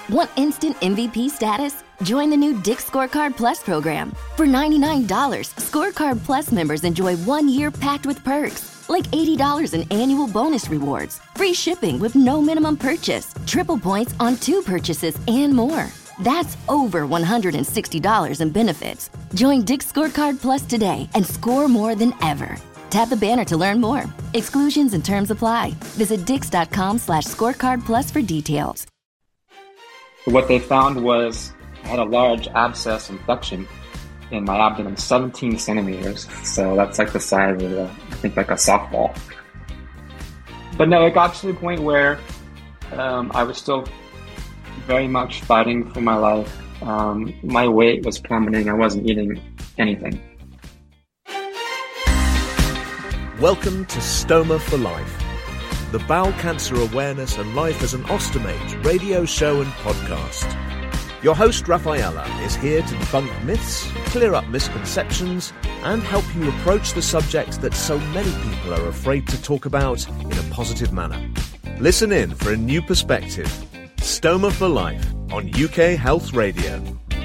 Want instant MVP status? Join the new Dick's Scorecard Plus program. For $99, Scorecard Plus members enjoy 1 year packed with perks, like $80 in annual bonus rewards, free shipping with no minimum purchase, triple points on 2 purchases, and more. That's over $160 in benefits. Join Dick's Scorecard Plus today and score more than ever. Tap the banner to learn more. Exclusions and terms apply. Visit dix.com/scorecard plus for details. What they found was I had a large abscess infection in my abdomen, 17 centimeters. So that's like the size of, I think, like a softball. But no, it got to the point where I was still very much fighting for my life. My weight was plummeting. I wasn't eating anything. Welcome to Stoma for Life, the bowel cancer awareness and life as an ostomate radio show and podcast. Your host, Rafaela, is here to debunk myths, clear up misconceptions, and help you approach the subject that so many people are afraid to talk about in a positive manner. Listen in for a new perspective. Stoma for Life on UK Health Radio.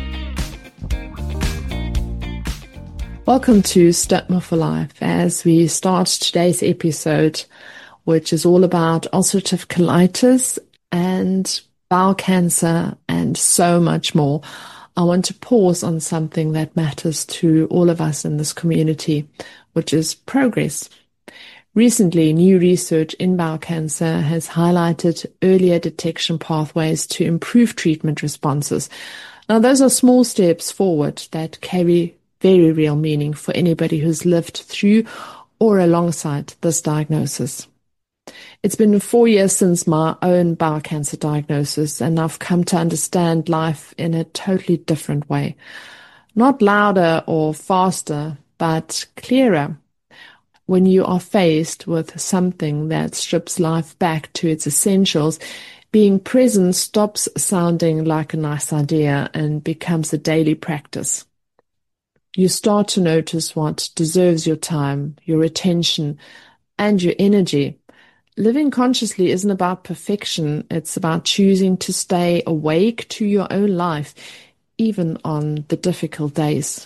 Welcome to Stoma for Life as we start today's episode, which is all about ulcerative colitis and bowel cancer and so much more. I want to pause on something that matters to all of us in this community, which is progress. Recently, new research in bowel cancer has highlighted earlier detection pathways to improve treatment responses. Now, those are small steps forward that carry very real meaning for anybody who's lived through or alongside this diagnosis. It's been 4 years since my own bowel cancer diagnosis, and I've come to understand life in a totally different way. Not louder or faster, but clearer. When you are faced with something that strips life back to its essentials, being present stops sounding like a nice idea and becomes a daily practice. You start to notice what deserves your time, your attention, and your energy. Living consciously isn't about perfection. It's about choosing to stay awake to your own life, even on the difficult days.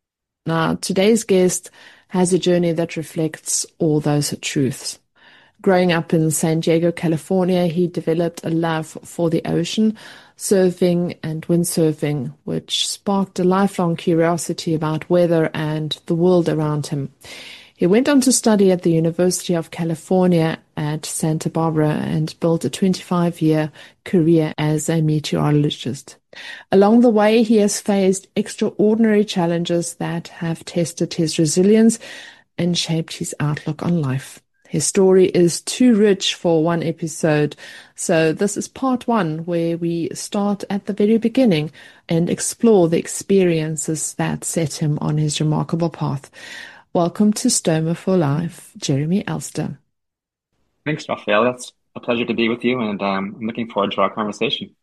Now, today's guest has a journey that reflects all those truths. Growing up in San Diego, California, he developed a love for the ocean, surfing and windsurfing, which sparked a lifelong curiosity about weather and the world around him. He went on to study at the University of California at Santa Barbara and built a 25-year career as a meteorologist. Along the way, he has faced extraordinary challenges that have tested his resilience and shaped his outlook on life. His story is too rich for one episode, so this is part 1, where we start at the very beginning and explore the experiences that set him on his remarkable path. Welcome to Stoma for Life, Jeremy Elster. Thanks, Rafael. It's a pleasure to be with you, and I'm looking forward to our conversation.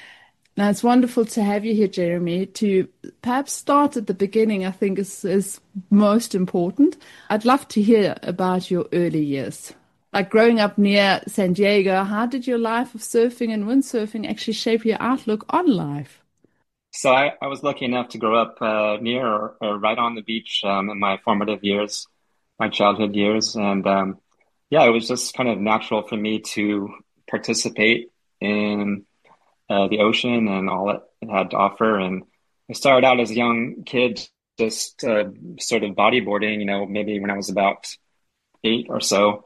Now, it's wonderful to have you here, Jeremy. To perhaps start at the beginning, I think is most important. I'd love to hear about your early years. Like growing up near San Diego, how did your life of surfing and windsurfing actually shape your outlook on life? So I was lucky enough to grow up near or right on the beach in my formative years, my childhood years. And it was just kind of natural for me to participate in the ocean and all it had to offer. And I started out as a young kid, just sort of bodyboarding, maybe when I was about 8 or so.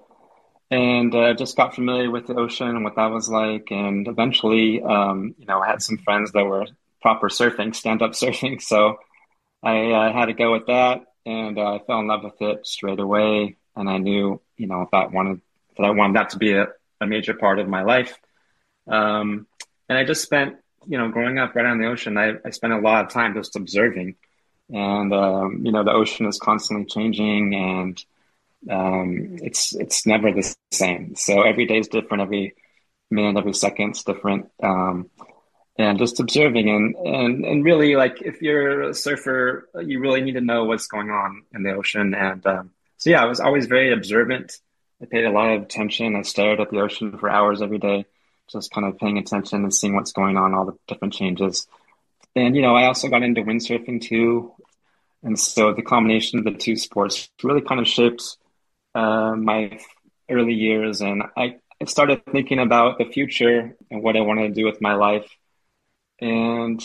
And just got familiar with the ocean and what that was like. And eventually, I had some friends that were proper surfing, stand-up surfing. So I had to go with that. And I fell in love with it straight away. And I knew, that I wanted that to be a major part of my life. And I just spent, growing up right on the ocean, I spent a lot of time just observing. And, the ocean is constantly changing, and it's never the same. So every day is different, every minute, every second is different. And just observing and really, like, if you're a surfer, you really need to know what's going on in the ocean. And I was always very observant. I paid a lot of attention. I stared at the ocean for hours every day, just kind of paying attention and seeing what's going on, all the different changes. And, I also got into windsurfing too. And so the combination of the two sports really kind of shaped my early years. And I started thinking about the future and what I wanted to do with my life. And,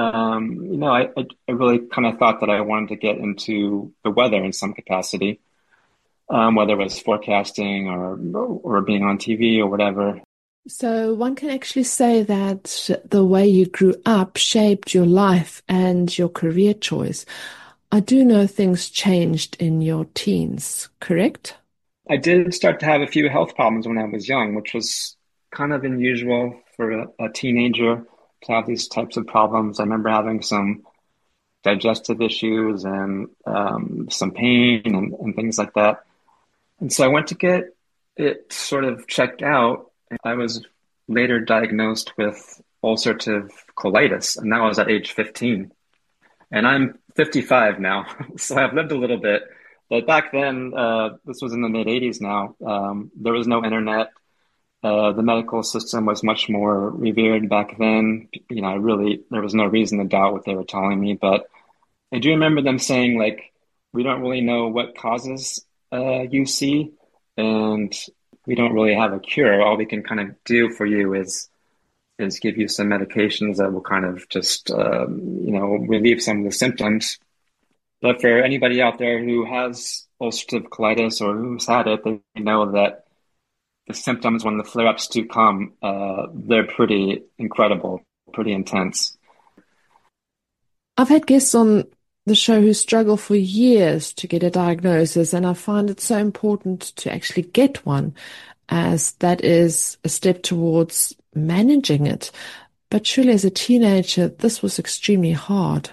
I really kind of thought that I wanted to get into the weather in some capacity, whether it was forecasting or being on TV or whatever. So one can actually say that the way you grew up shaped your life and your career choice. I do know things changed in your teens, correct? I did start to have a few health problems when I was young, which was kind of unusual for a teenager to have these types of problems. I remember having some digestive issues and some pain and things like that. And so I went to get it sort of checked out. I was later diagnosed with ulcerative colitis, and that was at age 15. And I'm 55 now, so I've lived a little bit. But back then, this was in the mid 80s now, there was no internet. The medical system was much more revered back then. There was no reason to doubt what they were telling me. But I do remember them saying, like, we don't really know what causes UC, and we don't really have a cure. All we can kind of do for you is give you some medications that will kind of just, relieve some of the symptoms. But for anybody out there who has ulcerative colitis or who's had it, they know that the symptoms when the flare-ups do come, they're pretty incredible, pretty intense. I've had guests on the show who struggle for years to get a diagnosis, and I find it so important to actually get one, as that is a step towards managing it. But surely as a teenager, this was extremely hard.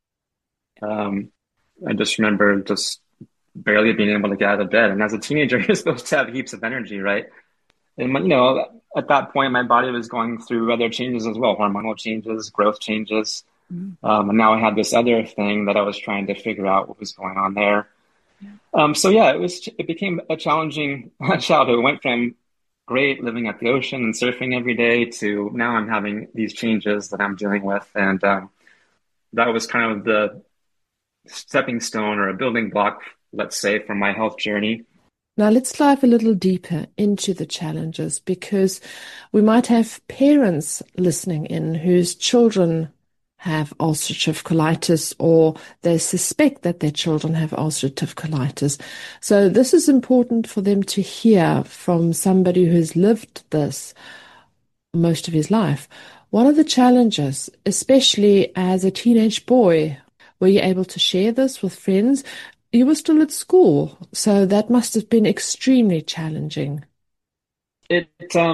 I just remember just barely being able to get out of bed. And as a teenager, you're supposed to have heaps of energy, right? And, at that point, my body was going through other changes as well, hormonal changes, growth changes. And now I had this other thing that I was trying to figure out what was going on there. It became a challenging childhood. It went from great living at the ocean and surfing every day to now I'm having these changes that I'm dealing with. And that was kind of the stepping stone or a building block, let's say, for my health journey. Now let's dive a little deeper into the challenges, because we might have parents listening in whose children have ulcerative colitis, or they suspect that their children have ulcerative colitis. So this is important for them to hear from somebody who's lived this most of his life. What are the challenges, especially as a teenage boy? Were you able to share this with friends? You were still at school, so that must have been extremely challenging. Being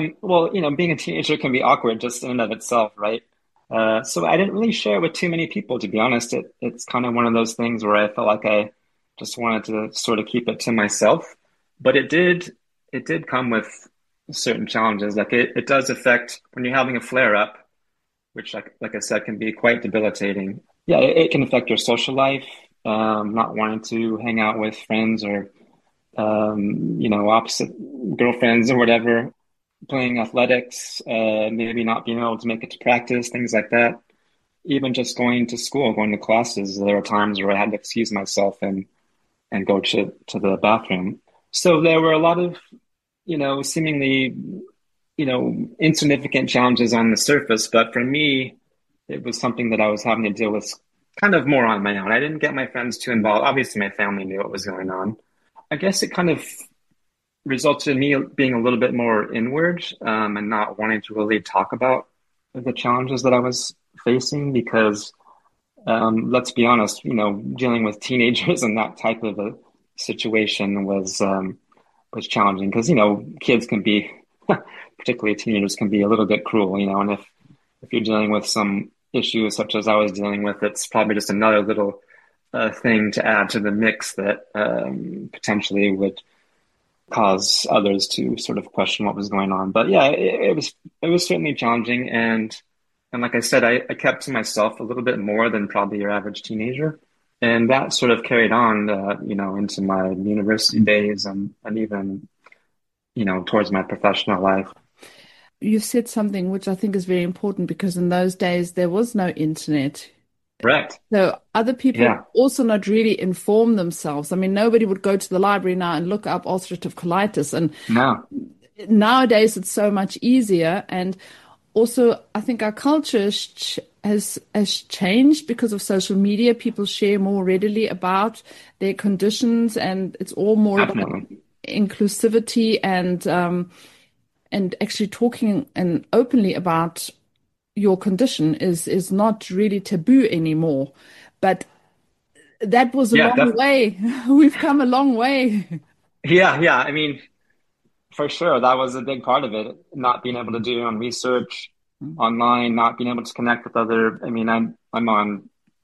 a teenager can be awkward just in and of itself, right? So I didn't really share with too many people, to be honest. It's kind of one of those things where I felt like I just wanted to sort of keep it to myself. But it did come with certain challenges. Like it does affect when you're having a flare up, which like I said, can be quite debilitating. Yeah, it can affect your social life, not wanting to hang out with friends or, opposite girlfriends or whatever. Playing athletics, maybe not being able to make it to practice, things like that. Even just going to school, going to classes, there were times where I had to excuse myself and go to the bathroom. So there were a lot of, seemingly, insignificant challenges on the surface. But for me, it was something that I was having to deal with kind of more on my own. I didn't get my friends too involved. Obviously, my family knew what was going on. I guess it kind of resulted in me being a little bit more inward and not wanting to really talk about the challenges that I was facing because, let's be honest, dealing with teenagers and that type of a situation was challenging because, kids can be, particularly teenagers, can be a little bit cruel, and if you're dealing with some issues such as I was dealing with, it's probably just another little thing to add to the mix that potentially would cause others to sort of question what was going on. But yeah, it was certainly challenging. And like I said, I kept to myself a little bit more than probably your average teenager. And that sort of carried on, into my university days and even, towards my professional life. you said something which I think is very important, because in those days there was no internet. Correct. So other people Yeah. also not really inform themselves. I mean, nobody would go to the library now and look up ulcerative colitis. And No. nowadays it's so much easier. And also, I think our culture has changed because of social media. People share more readily about their conditions, and it's all more about Definitely. inclusivity and actually talking and openly about your condition is not really taboo anymore. But that was a Yeah. long way. We've come a long way. Yeah. Yeah. I mean, for sure, that was a big part of it. Not being able to do your own research online, not being able to connect with other. I mean, I'm on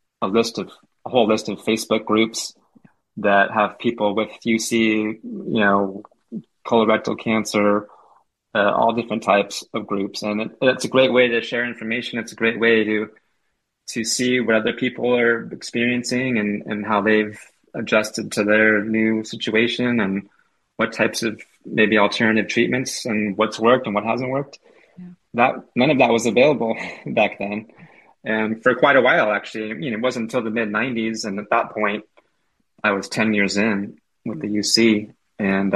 a whole list of Facebook groups that have people with UC, colorectal cancer, all different types of groups, and it's a great way to share information. It's a great way to see what other people are experiencing and how they've adjusted to their new situation and what types of maybe alternative treatments and what's worked and what hasn't worked. Yeah. That none of that was available back then. And for quite a while, actually, it wasn't until the mid 90s. And at that point, I was 10 years in with the UC. And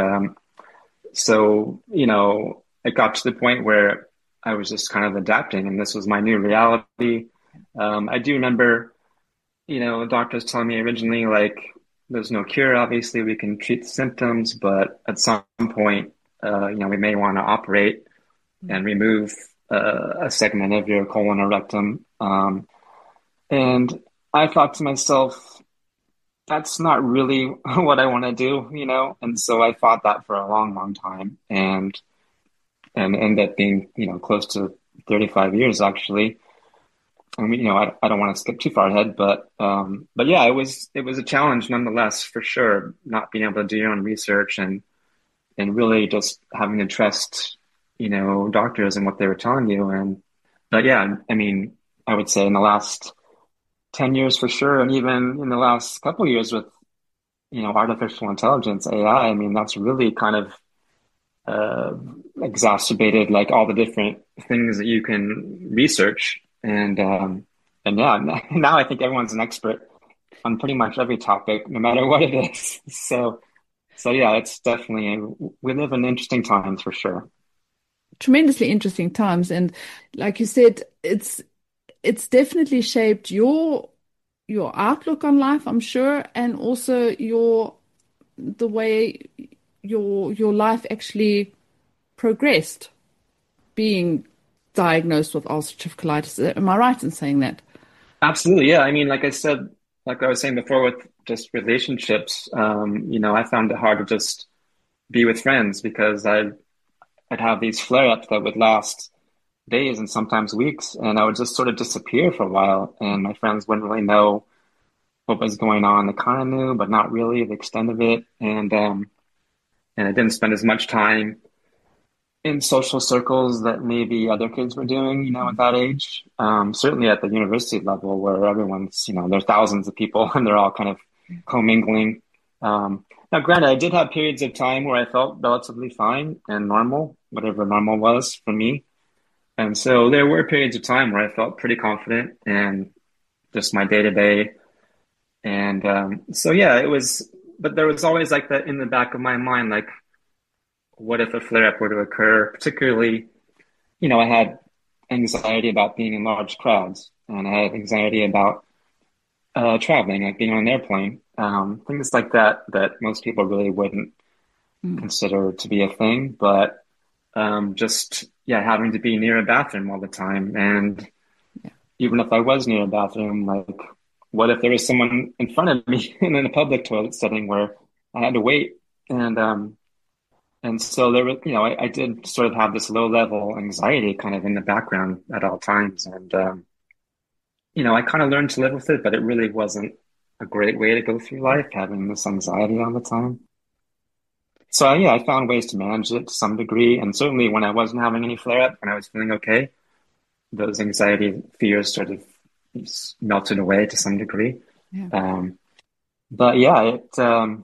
so, it got to the point where I was just kind of adapting, and this was my new reality. I do remember, doctors telling me originally, like, there's no cure. Obviously, we can treat the symptoms, but at some point, we may want to operate and remove a segment of your colon or rectum. And I thought to myself, that's not really what I want to do, And so I fought that for a long, long time, and ended up being, close to 35 years actually. I mean, I don't want to skip too far ahead, but yeah, it was a challenge nonetheless, for sure, not being able to do your own research and really just having to trust, doctors and what they were telling you. But yeah, I mean, I would say in the last 10 years for sure, and even in the last couple of years with, artificial intelligence, AI, I mean, that's really kind of exacerbated like all the different things that you can research. And yeah, now I think everyone's an expert on pretty much every topic, no matter what it is. So yeah, it's definitely, we live in interesting times for sure. Tremendously interesting times. And like you said, it's definitely shaped your outlook on life, I'm sure, and also the way your life actually progressed, being diagnosed with ulcerative colitis. Am I right in saying that? Absolutely. Yeah. I mean, like I said, like I was saying before with just relationships, I found it hard to just be with friends because I'd have these flare-ups that would last days and sometimes weeks, and I would just sort of disappear for a while, and my friends wouldn't really know what was going on. They kind of knew, but not really the extent of it. And I didn't spend as much time in social circles that maybe other kids were doing, at that age. Certainly at the university level where everyone's, there's thousands of people and they're all kind of commingling. Now, granted, I did have periods of time where I felt relatively fine and normal, whatever normal was for me. And so there were periods of time where I felt pretty confident and just my day to day. And so, yeah, but there was always like that in the back of my mind, like, what if a flare-up were to occur? Particularly, I had anxiety about being in large crowds, and I had anxiety about traveling, like being on an airplane, things like that most people really wouldn't consider to be a thing. But just, yeah, having to be near a bathroom all the time. And even if I was near a bathroom, like, what if there was someone in front of me in a public toilet setting where I had to wait? And so there was, I did sort of have this low level anxiety kind of in the background at all times. And, I kind of learned to live with it, but it really wasn't a great way to go through life, having this anxiety all the time. So yeah, I found ways to manage it to some degree. And certainly when I wasn't having any flare up, when I was feeling okay, those anxiety fears sort of melted away to some degree. Yeah. But yeah,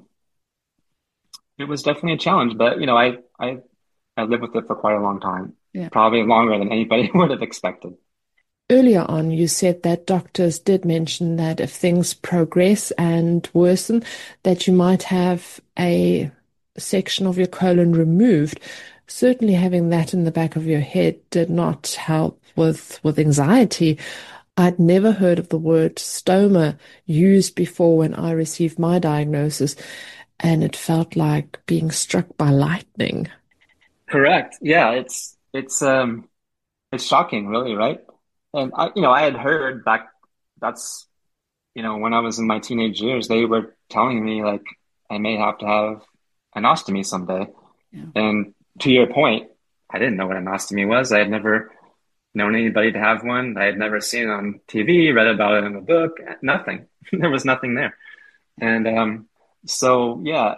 it was definitely a challenge, but I lived with it for quite a long time. probably longer than anybody would have expected. Earlier on, you said that doctors did mention that if things progress and worsen, that you might have a section of your colon removed. Certainly having that in the back of your head did not help with anxiety. I'd never heard of the word stoma used before when I received my diagnosis, and it felt like being struck by lightning. Correct. Yeah, it's shocking, really, right? And I had heard back that's when I was in my teenage years, they were telling me like I may have to have an ostomy someday. Yeah. And to your point, I didn't know what an ostomy was. I had never known anybody to have one. I had never seen it on TV, read about it in a book, nothing. There was nothing there. And so yeah,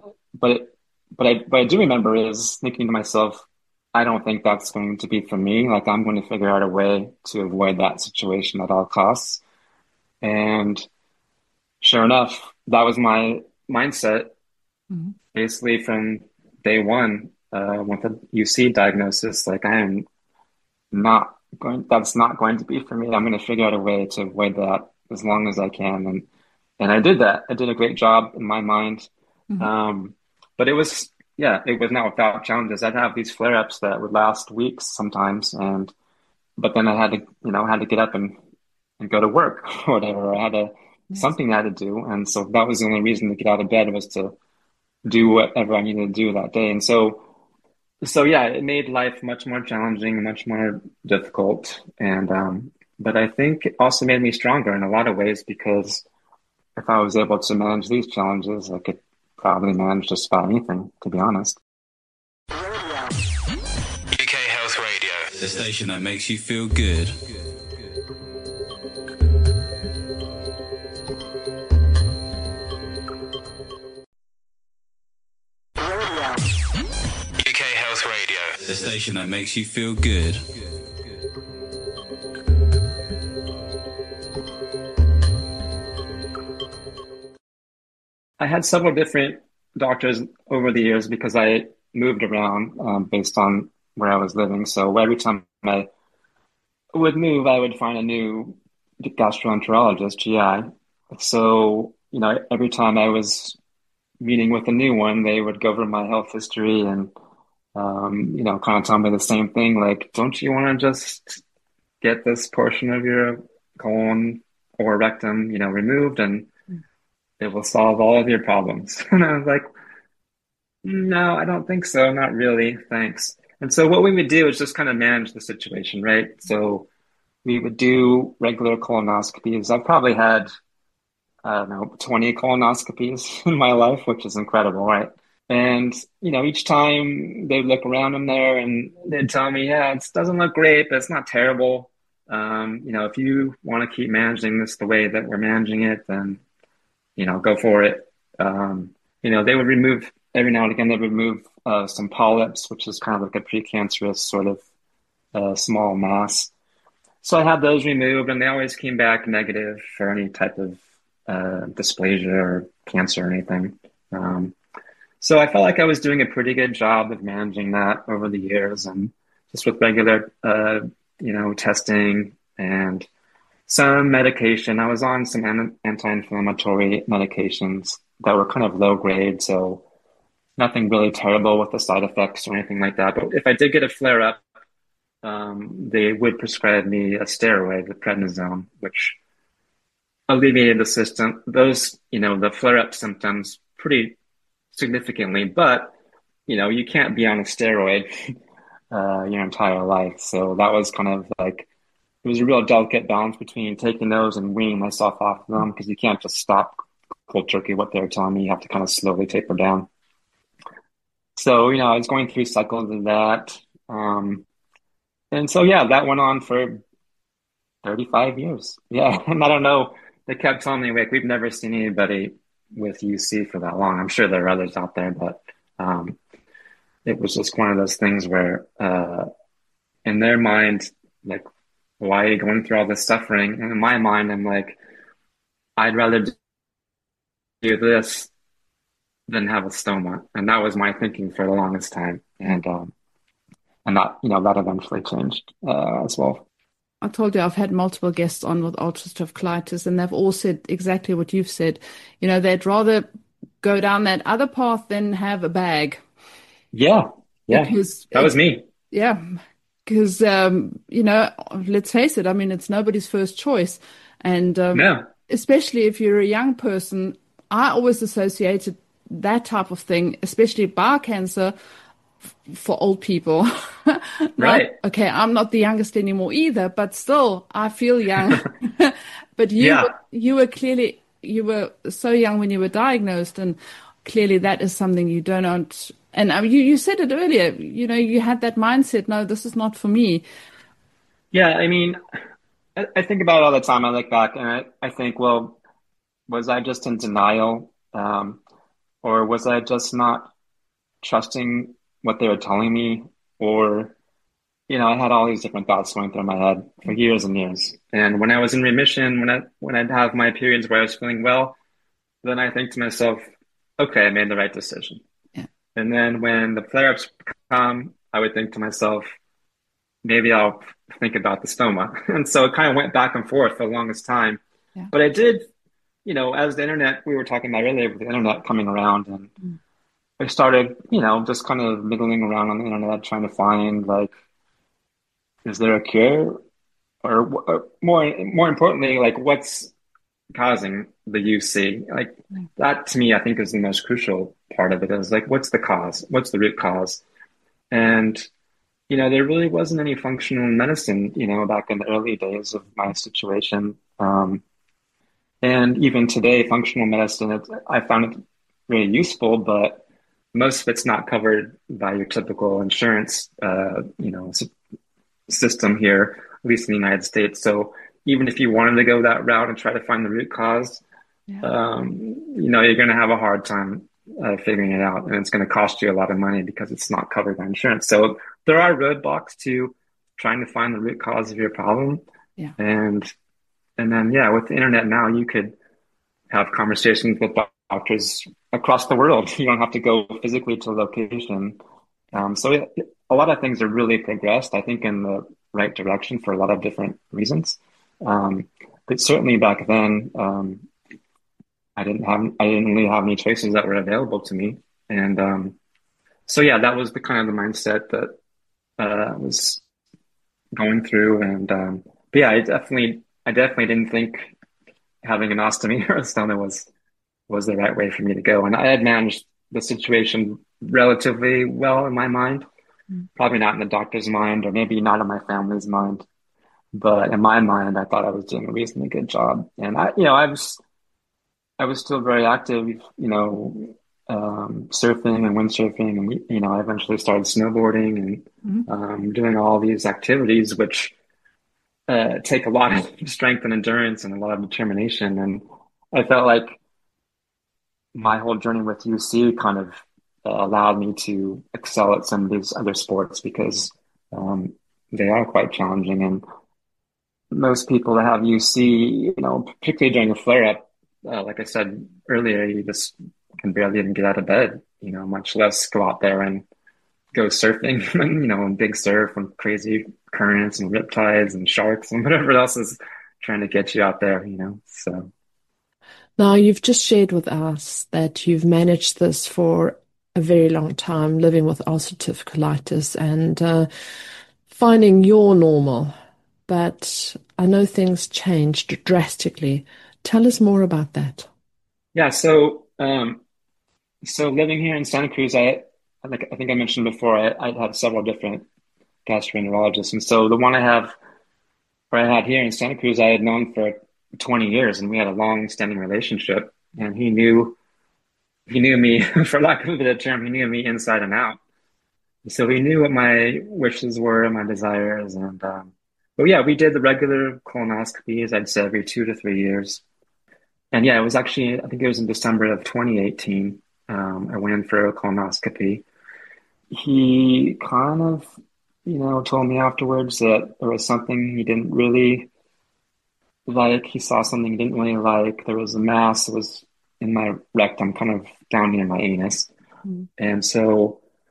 but I do remember is thinking to myself, I don't think that's going to be for me. Like I'm going to figure out a way to avoid that situation at all costs. And sure enough, that was my mindset basically from day one with the UC diagnosis. Like I am that's not going to be for me. I'm going to figure out a way to avoid that as long as I can. And I did that. I did a great job in my mind. But it was not without challenges. I'd have these flare-ups that would last weeks sometimes. But then I had to get up and go to work or whatever. I had something I had to do. And so that was the only reason to get out of bed was to do whatever I needed to do that day. And so yeah, it made life much more challenging, much more difficult. And but I think it also made me stronger in a lot of ways because if I was able to manage these challenges, I could probably manage just about anything, to be honest. UK Health Radio, the station that makes you feel good. UK Health Radio, the station that makes you feel good. I had several different doctors over the years because I moved around based on where I was living. So every time I would move, I would find a new gastroenterologist, GI. So, every time I was meeting with a new one, they would go over my health history and, kind of tell me the same thing. Like, don't you want to just get this portion of your colon or rectum, removed and it will solve all of your problems. And I was like, no, I don't think so. Not really. Thanks. And so what we would do is just kind of manage the situation, right? So we would do regular colonoscopies. I've probably had, I don't know, 20 colonoscopies in my life, which is incredible, right? And, each time they'd look around in there and they'd tell me, yeah, it doesn't look great, but it's not terrible. If you want to keep managing this the way that we're managing it, then go for it. They would remove, every now and again, they would remove some polyps, which is kind of like a precancerous sort of small mass. So I had those removed and they always came back negative for any type of dysplasia or cancer or anything. So I felt like I was doing a pretty good job of managing that over the years and just with regular, testing and some medication. I was on some anti-inflammatory medications that were kind of low grade, so nothing really terrible with the side effects or anything like that. But if I did get a flare up, they would prescribe me a steroid, the prednisone, which alleviated the flare up symptoms pretty significantly. But you can't be on a steroid your entire life, so that was kind of like. It was a real delicate balance between taking those and weaning myself off them because you can't just stop cold turkey what they're telling me. You have to kind of slowly taper down. So, I was going through cycles of that. And so, yeah, that went on for 35 years. Yeah. And I don't know. They kept telling me, like, we've never seen anybody with UC for that long. I'm sure there are others out there, but it was just one of those things where in their mind, like, why are you going through all this suffering? And in my mind, I'm like, I'd rather do this than have a stoma. And that was my thinking for the longest time. And and that eventually changed as well. I told you I've had multiple guests on with ulcerative colitis, and they've all said exactly what you've said. They'd rather go down that other path than have a bag. Yeah, because that was me. Yeah, because let's face it. I mean, it's nobody's first choice, and especially if you're a young person, I always associated that type of thing, especially bowel cancer, for old people. Right. Okay, I'm not the youngest anymore either, but still, I feel young. But you were so young when you were diagnosed, and clearly that is something you don't. And you said it earlier. You had that mindset. No, this is not for me. Yeah, I mean, I think about it all the time. I look back and I think, well, was I just in denial, or was I just not trusting what they were telling me? Or, I had all these different thoughts going through my head for years and years. And when I was in remission, when I'd have my periods where I was feeling well, then I think to myself, okay, I made the right decision. Yeah. And then when the flare-ups come, I would think to myself, maybe I'll think about the stoma. And so it kind of went back and forth for the longest time. Yeah. But I did, as the internet, we were talking about earlier, with the internet coming around, and I started, just kind of middling around on the internet, trying to find, like, is there a cure? Or more importantly, like, what's causing the UC? Like, that to me, I think is the most crucial part of it, is like, what's the cause? What's the root cause? And, there really wasn't any functional medicine, back in the early days of my situation. And even today, functional medicine, I found it really useful, but most of it's not covered by your typical insurance, system here, at least in the United States. So even if you wanted to go that route and try to find the root cause, you're going to have a hard time figuring it out, and it's going to cost you a lot of money because it's not covered by insurance. So there are roadblocks to trying to find the root cause of your problem. Yeah. And then, with the internet now, you could have conversations with doctors across the world. You don't have to go physically to a location. So a lot of things are really progressed, I think, in the right direction for a lot of different reasons. But certainly back then, I didn't really have any choices that were available to me. And that was the kind of the mindset that I was going through. And but yeah, I definitely didn't think having an ostomy or a stoma was the right way for me to go. And I had managed the situation relatively well in my mind, probably not in the doctor's mind, or maybe not in my family's mind, but in my mind, I thought I was doing a reasonably good job. And I was still very active, surfing and windsurfing, and I eventually started snowboarding and doing all these activities, which take a lot of strength and endurance and a lot of determination. And I felt like my whole journey with UC kind of allowed me to excel at some of these other sports, because they are quite challenging. And most people that have UC, particularly during a flare-up, like I said earlier, you just can barely even get out of bed, much less go out there and go surfing, and big surf and crazy currents and riptides and sharks and whatever else is trying to get you out there, so. Now, you've just shared with us that you've managed this for a very long time, living with ulcerative colitis and finding your normal. But I know things changed drastically. Tell us more about that. Yeah, so living here in Santa Cruz, I think I mentioned before, I had several different gastroenterologists. And so the one I had here in Santa Cruz, I had known for 20 years, and we had a long-standing relationship. And he knew me, for lack of a better term, he knew me inside and out. So he knew what my wishes were, my desires. And but yeah, we did the regular colonoscopies, I'd say every 2 to 3 years. And yeah, it was actually, I think it was in December of 2018. I went in for a colonoscopy. He kind of, told me afterwards that there was something he didn't really like. He saw something he didn't really like. There was a mass that was in my rectum, kind of down near my anus. And so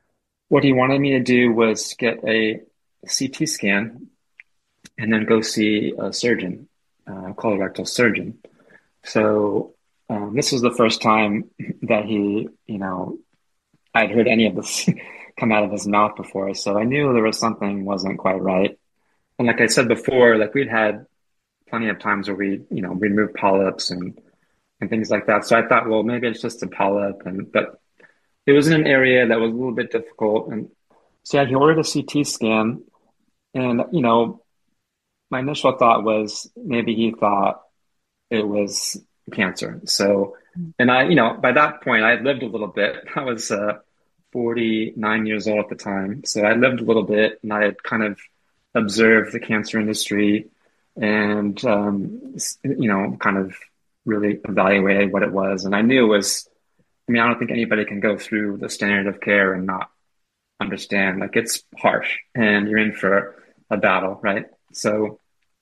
what he wanted me to do was get a CT scan and then go see a surgeon, colorectal surgeon. So this was the first time that he, I'd heard any of this come out of his mouth before. So I knew there was something wasn't quite right. And like I said before, like we'd had plenty of times where we, remove polyps and things like that. So I thought, well, maybe it's just a polyp, but it was in an area that was a little bit difficult. And so yeah, he ordered a CT scan, and my initial thought was maybe he thought it was cancer. So, and I, by that point, I had lived a little bit. I was 49 years old at the time, so I lived a little bit, and I had kind of observed the cancer industry, and kind of really evaluated what it was. And I knew it was, I don't think anybody can go through the standard of care and not understand, like, it's harsh and you're in for a battle, right? So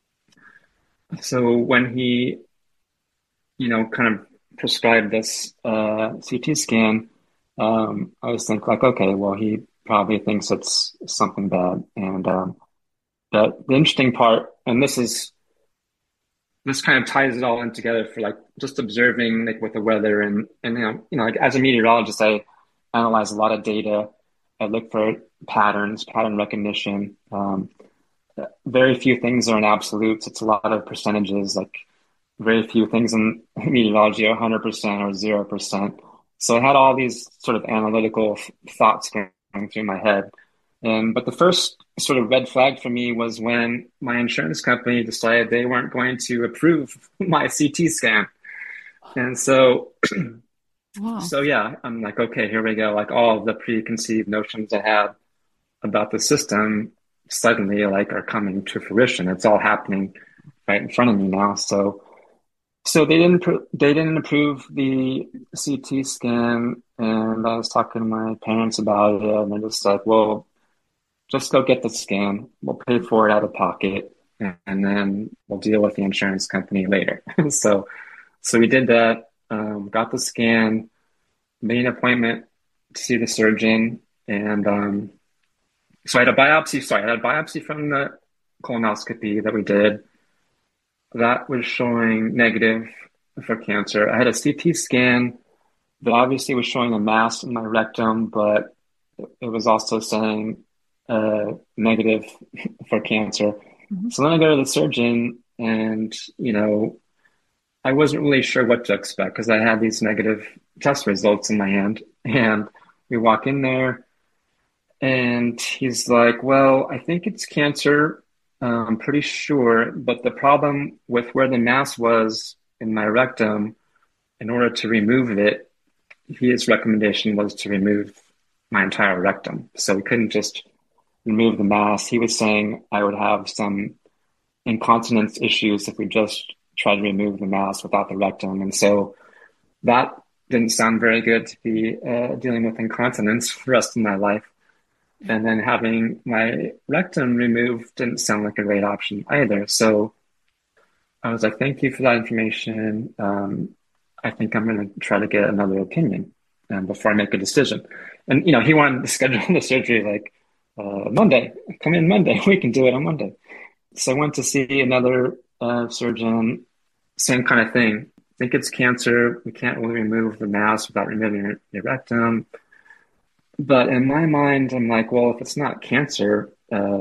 when he, kind of prescribed this CT scan, I was thinking like, okay, well, he probably thinks it's something bad. And the interesting part, and this kind of ties it all in together for like just observing like with the weather and like as a meteorologist, I analyze a lot of data. I look for patterns, pattern recognition. Very few things are in absolutes. It's a lot of percentages. Like very few things in meteorology are 100% or 0%. So I had all these sort of analytical thoughts going through my head. But the first sort of red flag for me was when my insurance company decided they weren't going to approve my CT scan. And so, Wow. So yeah, I'm like, okay, here we go. Like all of the preconceived notions I had about the system suddenly like are coming to fruition. It's all happening right in front of me now. So they didn't approve the CT scan, and I was talking to my parents about it, and they're just like, well, just go get the scan. We'll pay for it out of pocket, and then we'll deal with the insurance company later. So we did that, got the scan, made an appointment to see the surgeon, and so I had a biopsy from the colonoscopy that we did. That was showing negative for cancer. I had a CT scan that obviously was showing a mass in my rectum, but it was also saying negative for cancer. Mm-hmm. So then I go to the surgeon, and I wasn't really sure what to expect because I had these negative test results in my hand. And we walk in there, and he's like, well, I think it's cancer. I'm pretty sure, but the problem with where the mass was in my rectum, in order to remove it, his recommendation was to remove my entire rectum. So we couldn't just remove the mass. He was saying I would have some incontinence issues if we just tried to remove the mass without the rectum. And so that didn't sound very good to be dealing with incontinence for the rest of my life. And then having my rectum removed didn't sound like a great option either. So I was like, thank you for that information. I think I'm going to try to get another opinion before I make a decision. And, he wanted to schedule the surgery like Monday. Come in Monday. We can do it on Monday. So I went to see another surgeon, same kind of thing. I think it's cancer. We can't really remove the mass without removing your rectum. But in my mind, I'm like, well, if it's not cancer,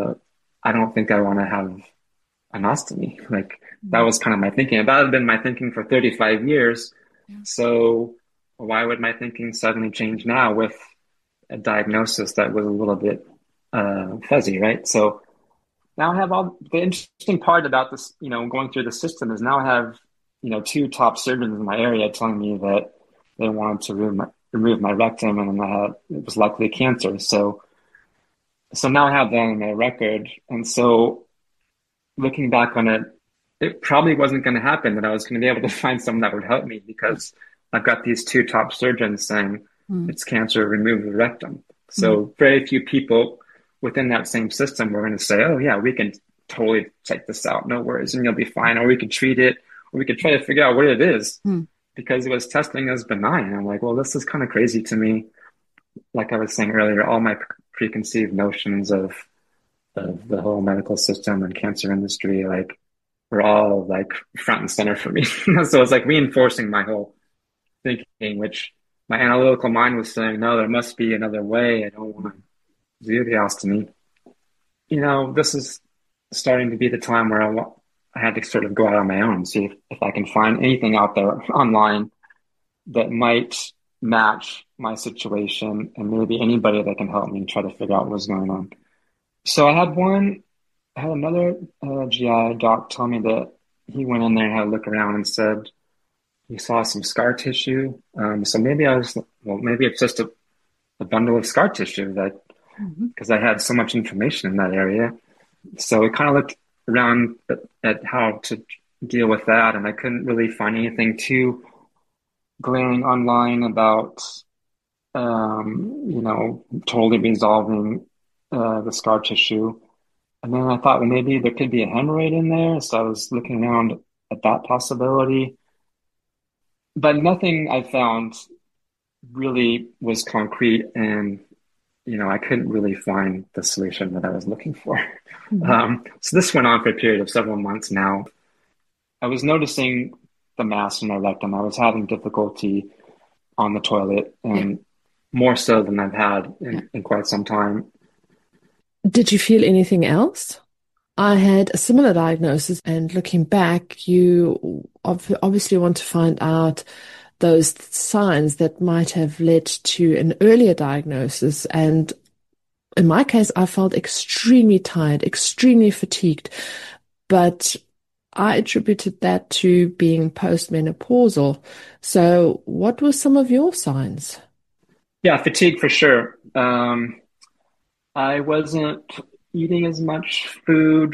I don't think I want to have an ostomy. Like that was kind of my thinking. That had been my thinking for 35 years. Yeah. So why would my thinking suddenly change now with a diagnosis that was a little bit fuzzy, right? So now I have all the interesting part about this, going through the system is now I have, two top surgeons in my area telling me that they wanted to remove my rectum, and then it was likely cancer. So now I have that on my record. And so looking back on it, it probably wasn't going to happen that I was going to be able to find someone that would help me because I've got these two top surgeons saying it's cancer, remove the rectum. So very few people within that same system were going to say, oh yeah, we can totally check this out. No worries. And you'll be fine. Or we could treat it, or we could try to figure out what it is. Because it was testing as benign. I'm like, well, this is kind of crazy to me. Like I was saying earlier, all my preconceived notions of the whole medical system and cancer industry, like, were all like front and center for me. So it's like reinforcing my whole thinking, which my analytical mind was saying, no, there must be another way. I don't want to do the ostomy. This is starting to be the time where I had to sort of go out on my own and see if I can find anything out there online that might match my situation, and maybe anybody that can help me try to figure out what was going on. So I had another GI doc tell me that he went in there and had a look around and said he saw some scar tissue. So maybe maybe it's just a bundle of scar tissue because I had so much information in that area. So we kind of looked around at how to deal with that, and I couldn't really find anything too glaring online about, totally resolving the scar tissue. And then I thought, well, maybe there could be a hemorrhoid in there. So I was looking around at that possibility. But nothing I found really was concrete, and, I couldn't really find the solution that I was looking for. So this went on for a period of several months now. I was noticing the mass in my rectum. I was having difficulty on the toilet, and more so than I've had in quite some time. Did you feel anything else? I had a similar diagnosis, and looking back, you obviously want to find out those signs that might have led to an earlier diagnosis. And in my case, I felt extremely tired, extremely fatigued, but I attributed that to being postmenopausal. So what were some of your signs? Yeah, fatigue for sure. I wasn't eating as much food.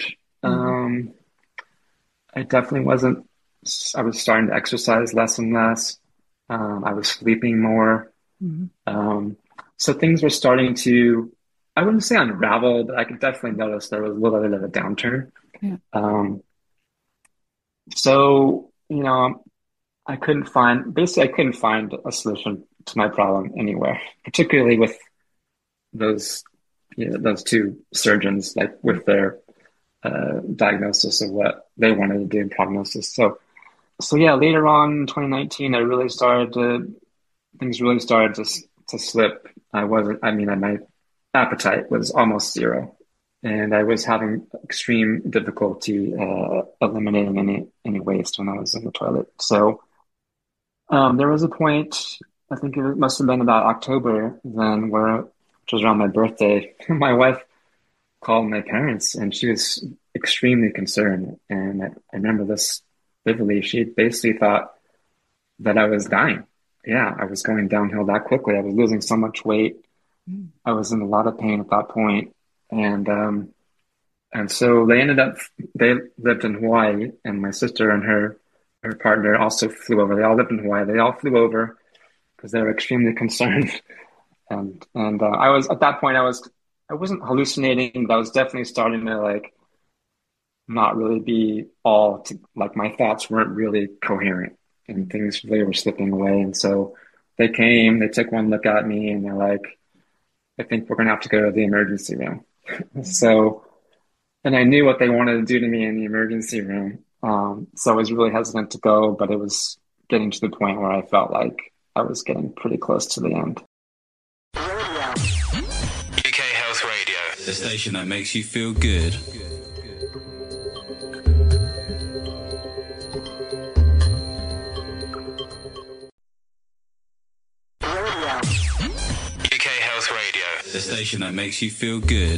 I definitely wasn't. I was starting to exercise less and less. I was sleeping more. So things were starting to, I wouldn't say unravel, but I could definitely notice there was a little bit of a downturn. So, I couldn't find a solution to my problem anywhere, particularly with those two surgeons, like with their diagnosis of what they wanted to do in prognosis. So yeah, later on in 2019, things really started to slip. My appetite was almost zero, and I was having extreme difficulty eliminating any waste when I was in the toilet. So there was a point, I think it must have been about October then, which was around my birthday. My wife called my parents, and she was extremely concerned. And I remember this vividly. She basically thought that I was dying. Yeah, I was going downhill that quickly. I was losing so much weight. I was in a lot of pain at that point. And so they lived in Hawaii, and my sister and her partner also flew over. They all lived in Hawaii. They all flew over because they were extremely concerned. And I was, at that point, I wasn't hallucinating, but I was definitely starting to not really be my thoughts weren't really coherent, and things really were slipping away. And so they took one look at me, and they're like, I think we're going to have to go to the emergency room. And I knew what they wanted to do to me in the emergency room. So I was really hesitant to go, but it was getting to the point where I felt like I was getting pretty close to the end. UK Health Radio, the station that makes you feel good. UK Health Radio, the station that makes you feel good.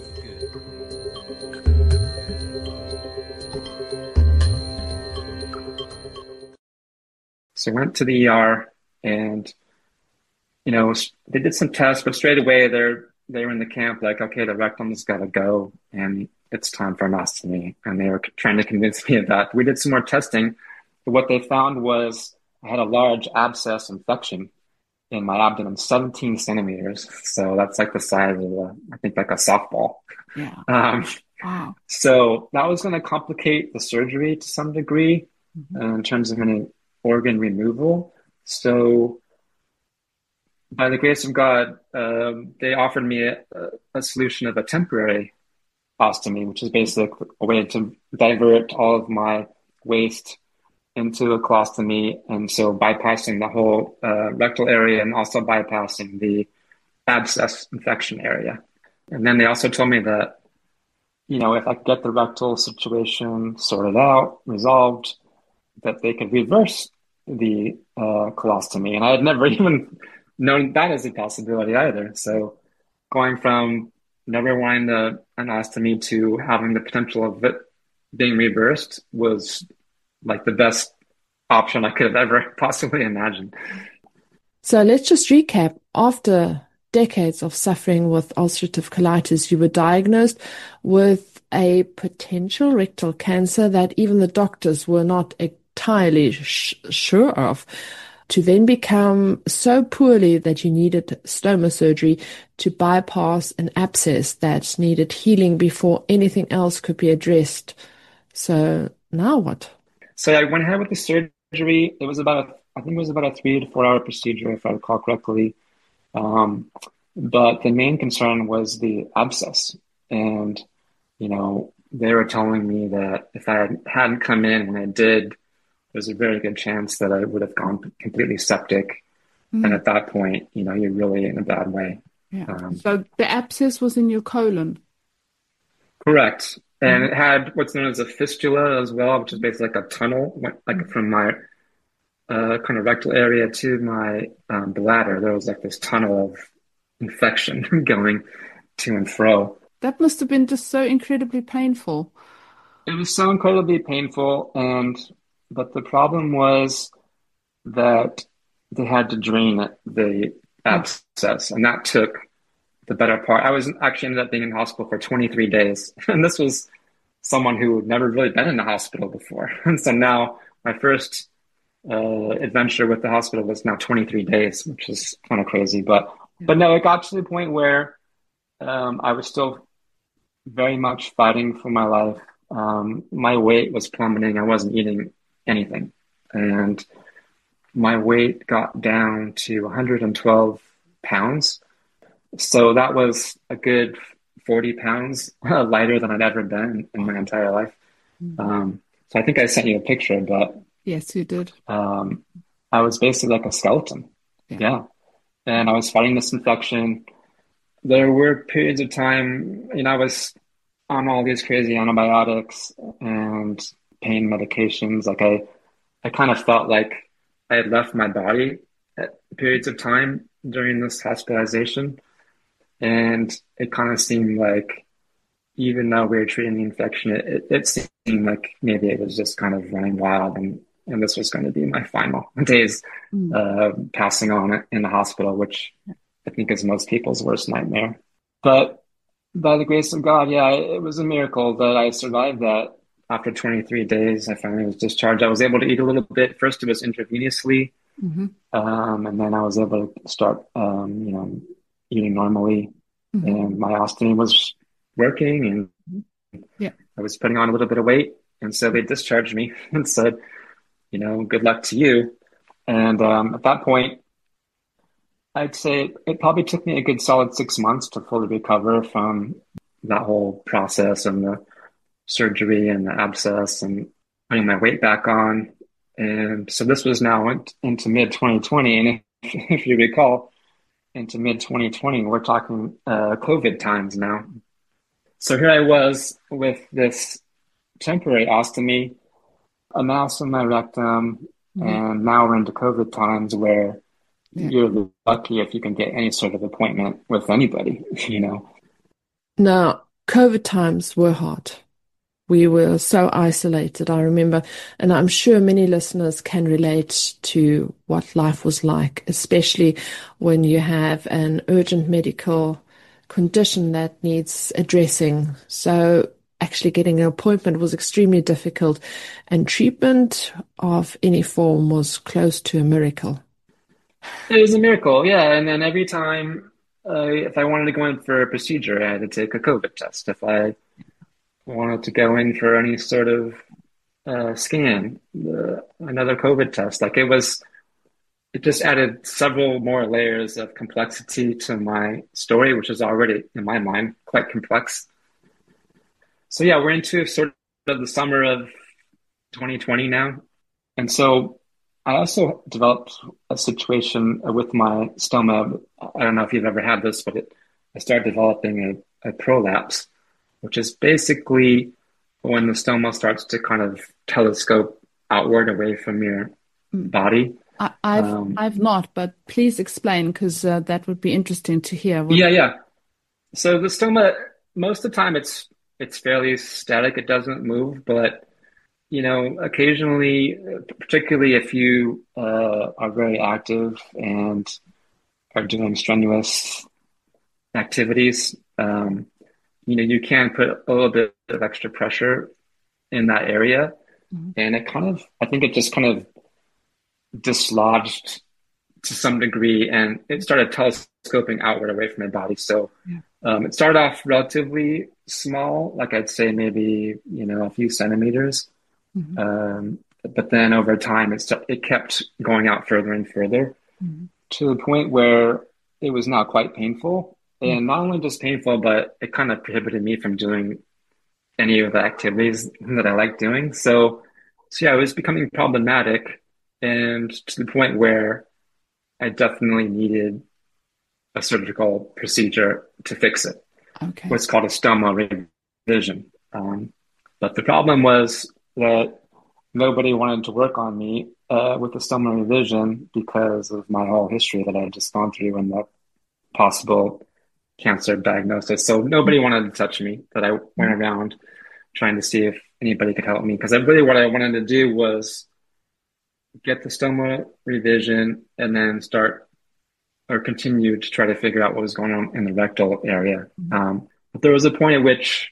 So I went to the ER, and they did some tests, but straight away they were in the camp like, okay, the rectum's got to go, and it's time for an ostomy. And they were trying to convince me of that. We did some more testing, but what they found was I had a large abscess infection in my abdomen, 17 centimeters. So that's like the size of I think like a softball. Yeah. Wow. So that was going to complicate the surgery to some degree in terms of any organ removal. So by the grace of God, they offered me a solution of a temporary ostomy, which is basically a way to divert all of my waste into a colostomy, and so bypassing the whole rectal area and also bypassing the abscess infection area. And then they also told me that, if I could get the rectal situation sorted out, resolved, that they could reverse the colostomy. And I had never even known that as a possibility either. So going from never wanting an ostomy to having the potential of it being reversed was like the best option I could have ever possibly imagined. So let's just recap. After decades of suffering with ulcerative colitis, you were diagnosed with a potential rectal cancer that even the doctors were not entirely sure of, to then become so poorly that you needed stoma surgery to bypass an abscess that needed healing before anything else could be addressed. So now what? So I went ahead with the surgery. It was I think it was about a 3 to 4 hour procedure, if I recall correctly. But the main concern was the abscess. And, they were telling me that if I hadn't come in when I did, there's a very good chance that I would have gone completely septic. And at that point, you're really in a bad way. Yeah. So the abscess was in your colon. Correct. And it had what's known as a fistula as well, which is basically like a tunnel, like from my kind of rectal area to my bladder. There was like this tunnel of infection going to and fro. That must have been just so incredibly painful. It was so incredibly painful, but the problem was that they had to drain the abscess, and that took the better part. I was actually ended up being in hospital for 23 days, and this was someone who had never really been in the hospital before. And so now my first adventure with the hospital was now 23 days, which is kind of crazy. But no, it got to the point where I was still very much fighting for my life. My weight was plummeting. I wasn't eating anything. And my weight got down to 112 pounds. So that was a good 40 pounds lighter than I'd ever been in my entire life. So I think I sent you a picture, but yes, you did. I was basically like a skeleton. Yeah. And I was fighting this infection. There were periods of time, I was on all these crazy antibiotics and pain medications. Like I kind of felt like I had left my body at periods of time during this hospitalization. And it kind of seemed like, even though we were treating the infection, it seemed like maybe it was just kind of running wild, and this was going to be my final days passing on in the hospital, which I think is most people's worst nightmare. But by the grace of God, it was a miracle that I survived that. After 23 days, I finally was discharged. I was able to eat a little bit. First, it was intravenously, and then I was able to start, eating normally, and my ostomy was working, and I was putting on a little bit of weight, and so they discharged me and said, good luck to you. And at that point, I'd say it probably took me a good solid 6 months to fully recover from that whole process and the surgery and the abscess and putting my weight back on. And so this was now into mid-2020. And if you recall, into mid-2020, we're talking COVID times now. So here I was with this temporary ostomy, a mass in my rectum, and now we're into COVID times where you're lucky if you can get any sort of appointment with anybody, Now, COVID times were hard. We were so isolated, I remember, and I'm sure many listeners can relate to what life was like, especially when you have an urgent medical condition that needs addressing. So actually getting an appointment was extremely difficult, and treatment of any form was close to a miracle. It was a miracle, yeah. And then every time, if I wanted to go in for a procedure, I had to take a COVID test. If I wanted to go in for any sort of scan, another COVID test. Like it was it just added several more layers of complexity to my story, which is already, in my mind, quite complex. So yeah, we're into sort of the summer of 2020 now. And so I also developed a situation with my stoma. I don't know if you've ever had this, but I started developing a prolapse, which is basically when the stoma starts to kind of telescope outward away from your body. I've not, but please explain, because that would be interesting to hear. Yeah. So the stoma, most of the time it's fairly static. It doesn't move, but occasionally, particularly if you are very active and are doing strenuous activities, you can put a little bit of extra pressure in that area. Mm-hmm. And I think it just kind of dislodged to some degree, and it started telescoping outward away from my body. So it started off relatively small, like I'd say maybe, a few centimeters. Mm-hmm. But then over time, it kept going out further and further to the point where it was now quite painful. And not only just painful, but it kind of prohibited me from doing any of the activities that I like doing. So yeah, it was becoming problematic, and to the point where I definitely needed a surgical procedure to fix it. Okay. What's called a stoma revision. But the problem was that nobody wanted to work on me with the stoma revision because of my whole history that I had just gone through and the possible cancer diagnosis. So nobody wanted to touch me, that I went around trying to see if anybody could help me. Because what I wanted to do was get the stoma revision and then continue to try to figure out what was going on in the rectal area. But there was a point at which,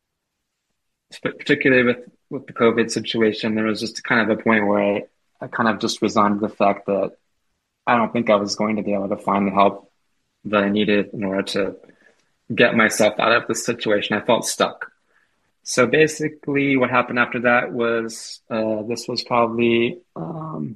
particularly with the COVID situation, there was just kind of a point where I kind of just resigned to the fact that I don't think I was going to be able to find the help that I needed in order to get myself out of the situation. I felt stuck. So basically what happened after that was, this was probably, my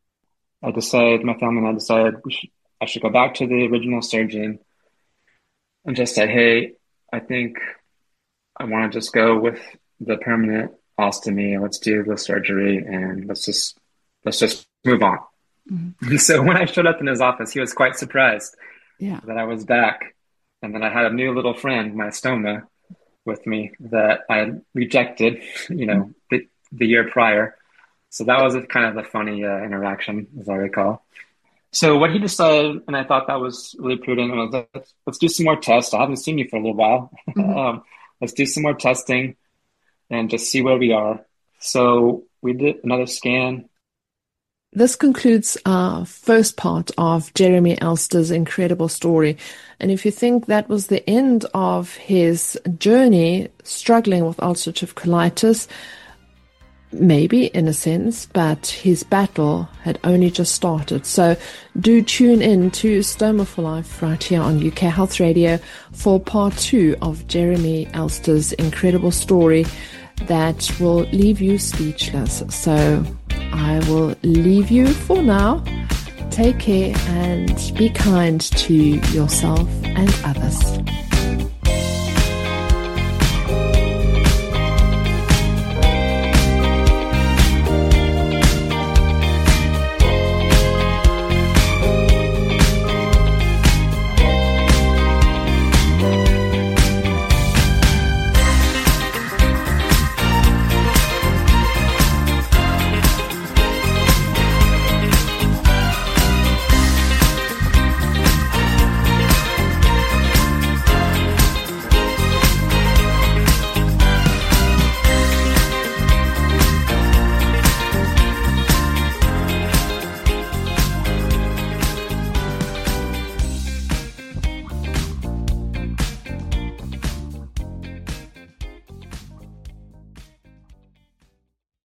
family and I decided I should go back to the original surgeon and just say, hey, I think I want to just go with the permanent ostomy. Let's do the surgery and let's just move on. Mm-hmm. So when I showed up in his office, he was quite surprised that I was back, and that I had a new little friend, my stoma, with me that I had rejected, the year prior. So that was kind of a funny interaction, as I recall. So what he decided, and I thought that was really prudent, was let's do some more tests. I haven't seen you for a little while. Mm-hmm. Let's do some more testing and just see where we are. So we did another scan. This concludes our first part of Jeremy Elster's incredible story. And if you think that was the end of his journey struggling with ulcerative colitis, maybe in a sense, but his battle had only just started. So do tune in to Stoma for Life right here on UK Health Radio for part 2 of Jeremy Elster's incredible story that will leave you speechless. So I will leave you for now. Take care and be kind to yourself and others.